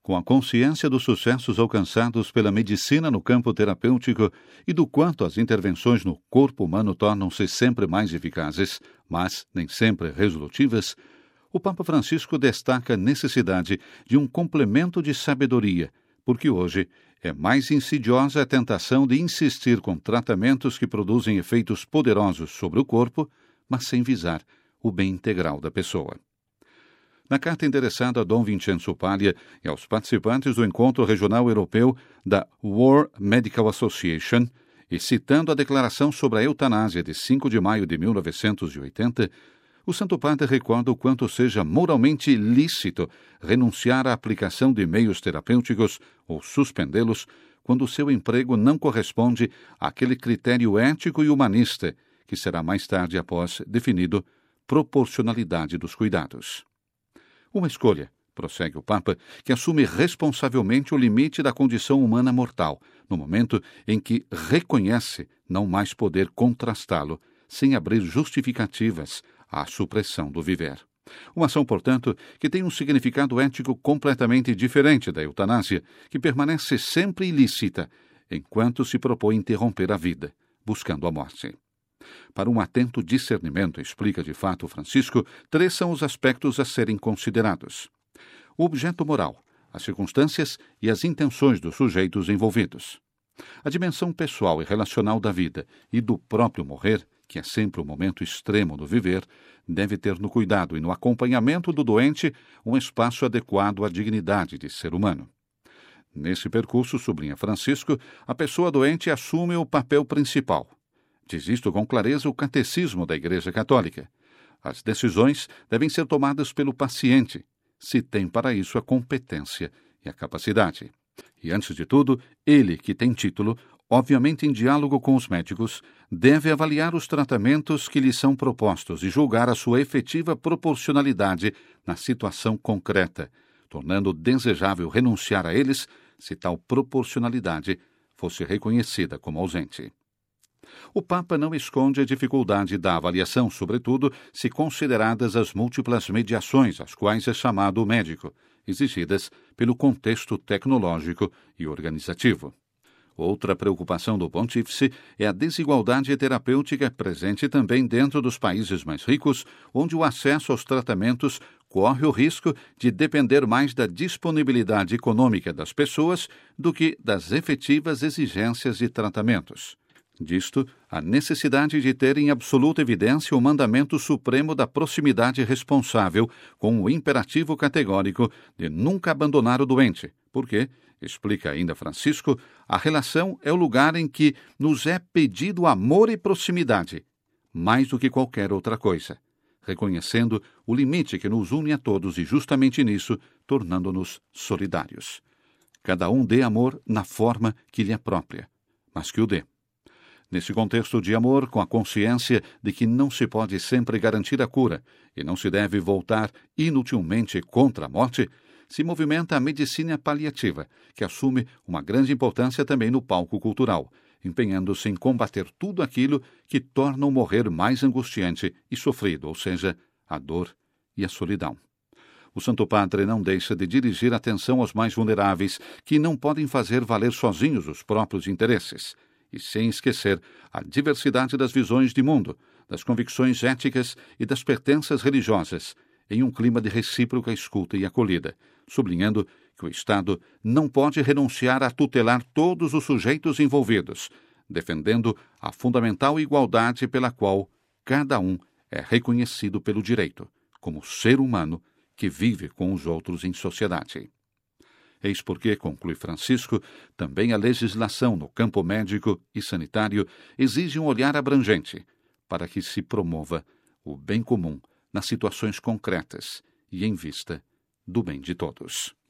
Com a consciência dos sucessos alcançados pela medicina no campo terapêutico e do quanto as intervenções no corpo humano tornam-se sempre mais eficazes, mas nem sempre resolutivas, o Papa Francisco destaca a necessidade de um complemento de sabedoria, porque hoje é mais insidiosa a tentação de insistir com tratamentos que produzem efeitos poderosos sobre o corpo, mas sem visar o bem integral da pessoa. Na carta endereçada a Dom Vincenzo Paglia e aos participantes do Encontro Regional Europeu da World Medical Association, e citando a Declaração sobre a Eutanásia de 5 de maio de 1980, o Santo Padre recorda o quanto seja moralmente lícito renunciar à aplicação de meios terapêuticos ou suspendê-los quando o seu emprego não corresponde àquele critério ético e humanista que será mais tarde após definido proporcionalidade dos cuidados. Uma escolha, prossegue o Papa, que assume responsavelmente o limite da condição humana mortal, no momento em que reconhece não mais poder contrastá-lo, sem abrir justificativas à supressão do viver. Uma ação, portanto, que tem um significado ético completamente diferente da eutanásia, que permanece sempre ilícita, enquanto se propõe interromper a vida, buscando a morte. Para um atento discernimento, explica de fato Francisco, 3 são os aspectos a serem considerados: o objeto moral, as circunstâncias e as intenções dos sujeitos envolvidos. A dimensão pessoal e relacional da vida e do próprio morrer, que é sempre o momento extremo do viver, deve ter no cuidado e no acompanhamento do doente um espaço adequado à dignidade de ser humano. Nesse percurso, sublinha Francisco, a pessoa doente assume o papel principal. Diz isto com clareza o Catecismo da Igreja Católica. As decisões devem ser tomadas pelo paciente, se tem para isso a competência e a capacidade. E, antes de tudo, ele, que tem título, obviamente em diálogo com os médicos, deve avaliar os tratamentos que lhe são propostos e julgar a sua efetiva proporcionalidade na situação concreta, tornando desejável renunciar a eles se tal proporcionalidade fosse reconhecida como ausente. O Papa não esconde a dificuldade da avaliação, sobretudo se consideradas as múltiplas mediações às quais é chamado o médico, exigidas pelo contexto tecnológico e organizativo. Outra preocupação do Pontífice é a desigualdade terapêutica presente também dentro dos países mais ricos, onde o acesso aos tratamentos corre o risco de depender mais da disponibilidade econômica das pessoas do que das efetivas exigências de tratamentos. Disto, a necessidade de ter em absoluta evidência o mandamento supremo da proximidade responsável, com o imperativo categórico de nunca abandonar o doente, porque, explica ainda Francisco, a relação é o lugar em que nos é pedido amor e proximidade, mais do que qualquer outra coisa, reconhecendo o limite que nos une a todos e justamente nisso, tornando-nos solidários. Cada um dê amor na forma que lhe é própria, mas que o dê. Nesse contexto de amor, com a consciência de que não se pode sempre garantir a cura e não se deve voltar inutilmente contra a morte, se movimenta a medicina paliativa, que assume uma grande importância também no palco cultural, empenhando-se em combater tudo aquilo que torna o morrer mais angustiante e sofrido, ou seja, a dor e a solidão. O Santo Padre não deixa de dirigir atenção aos mais vulneráveis, que não podem fazer valer sozinhos os próprios interesses, e sem esquecer a diversidade das visões de mundo, das convicções éticas e das pertenças religiosas, em um clima de recíproca escuta e acolhida, sublinhando que o Estado não pode renunciar a tutelar todos os sujeitos envolvidos, defendendo a fundamental igualdade pela qual cada um é reconhecido pelo direito, como ser humano que vive com os outros em sociedade. Eis porque, conclui Francisco, também a legislação no campo médico e sanitário exige um olhar abrangente para que se promova o bem comum nas situações concretas e em vista do bem de todos.